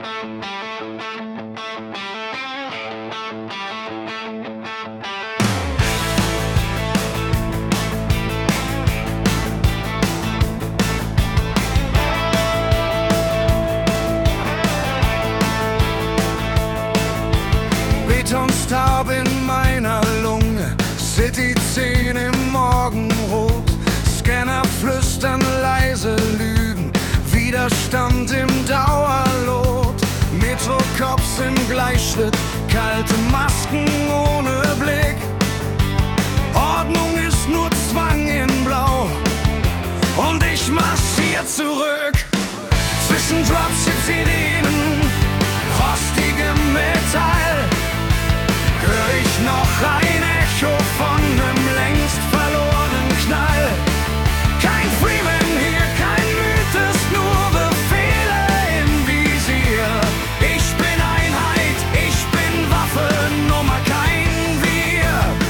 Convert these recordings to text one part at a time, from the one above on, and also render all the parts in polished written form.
Betonstaub in meiner Lunge, City-10 im Morgenrot. Scanner flüstern leise Lügen, Widerstand im Dauerlot. Metro-Cops im Gleichschritt, kalte Masken ohne Blick. Ordnung ist nur Zwang in Blau und ich marschier zurück. Zwischen Dropship-Sirenen, rostigem Metall, hör ich noch ein Echo von nem längst verlorenen Knall. Kein Freeman hier, kein Mythos, nur Befehle im Visier. Ich bin Einheit, ich bin Waffe, Nummer kein Wir.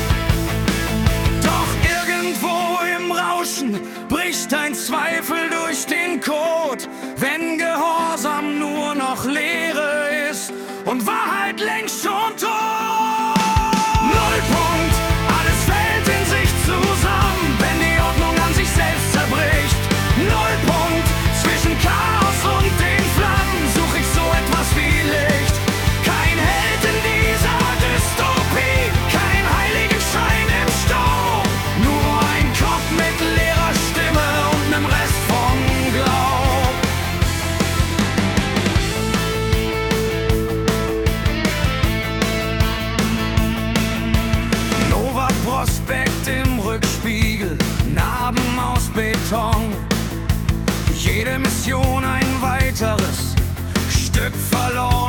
Doch irgendwo im Rauschen bricht ein Zweifel durch den Code, wenn Gehorsam nur noch Leere ist und Wahrheit längst schon tot. Nullpunkt, alles fällt in sich zusammen, wenn die Ordnung an sich selbst zerbricht. Nullpunkt, zwischen Chaos und den Flammen such ich so etwas wie Licht. Kein Held in dieser Dystopie, kein Heiligenschein im Stau, nur ein Kopf mit leerer Stimme und nem Rest vom Glaub. Nova Prospekt im Rückspiegel, Narben aus Beton. Jede Mission ein weiteres Stück verloren.